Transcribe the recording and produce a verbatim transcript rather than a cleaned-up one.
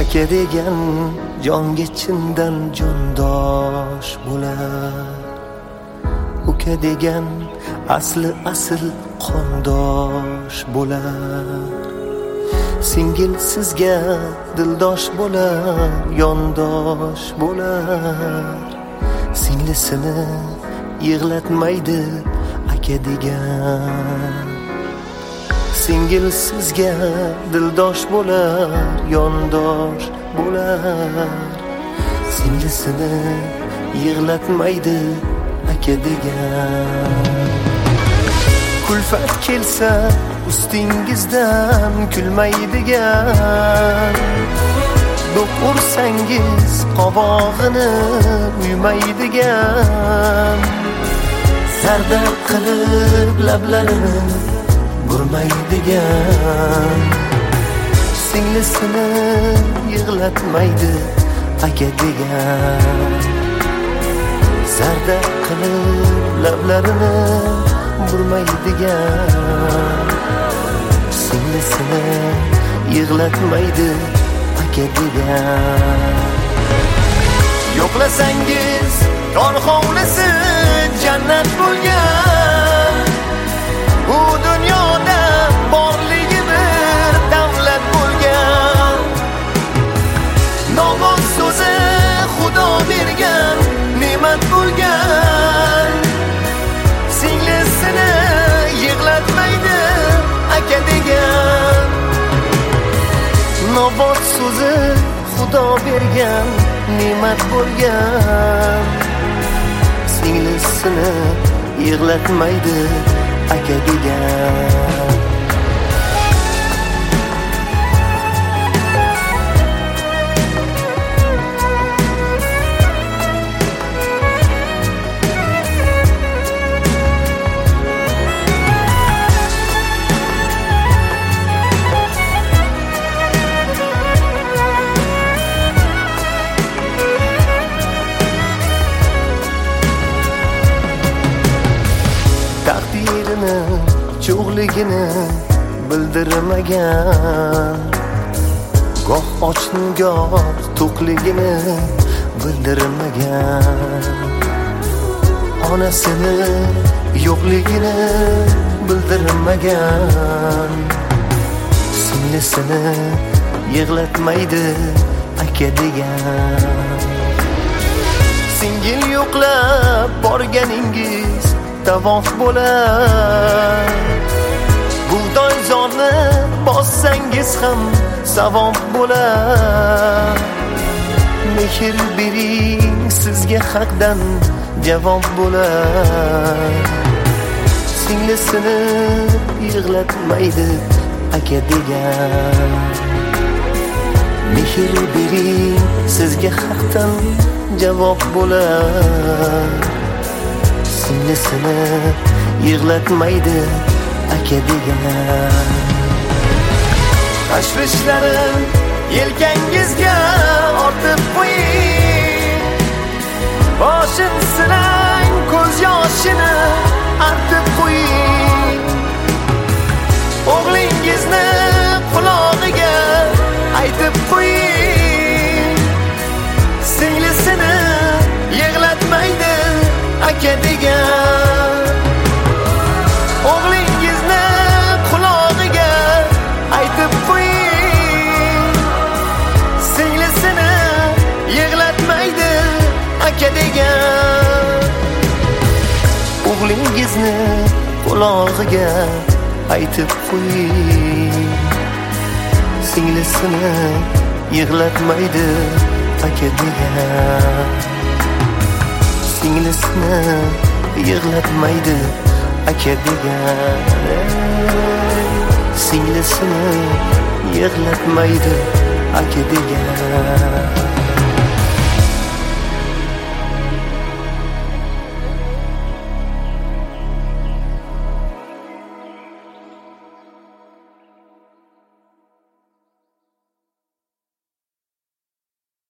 aka degan jonga chindan jondosh bo'lar. Uka degan asli asl qondosh bo'lar. Singil sizga dildosh bo'lar, yondosh bo'lar. Singlisini yig'latmaydi aka degan. Singil sizga dildosh bo'lar, yondosh bo'lar. Singlisini yig'latmaydi aka degan. Kulfat kelsa ustingizdan kulmaydigan. Do'q ursangiz qovog'ini uymaydigan. Zarda qilib lablarini burmaydigan. Singlisini yig'latmaydi aka degan. Zarda qilib lablarini burmaydigan. Singlisini yig'latmaydi aka degan. Yo'qlasangiz tor hovlisi jannat bo'lgan. Bu dunyoda borligi bir davlat bo'lgan. Nomon so'zi Xudo bergan ne'mat bo'lgan. Singlisini yig'latmaydi aka degan. Nobod so'zi Xudo bergan ne'mat bo'lgan. Singlisini yig'latmaydi aka degan. Taqdirini, cho'g'ligini bildirmagan. Goh ochni, goh to'qligini bildirmagan. Onasini yo'qligini bildirmagan. Singlisini yig'latmaydi aka degan. Singil yo'qlab borganingiz tavof bo'lar. Bug'doy zorni bossangiz ham savob bo'lar. Mehr bering sizga haqdan javob bo'lar. Singlisini yig'latmaydi aka degan. Mehr bering sizga haqdan javob bo'lar. Singlisini yig'latmaydi aka degan. Tashvishlarim yelkangizga ortib qo'ying. Boshim silang, ko'z yoshini artib qo'ying. O'g'lingizni qulog'iga aytib qo'ying. Singlisini yig'latmaydi aka degan. O'g'lingizni qulog'iga aytib qo'ying. Singlisini yig'latmaydi aka degan. O'g'lingizni qulog'iga aytib qo'ying. Singlisini yig'latmaydi aka degan. Singlisini yig'latmaydi aka degan. Singlisini yig'latmaydi aka degan.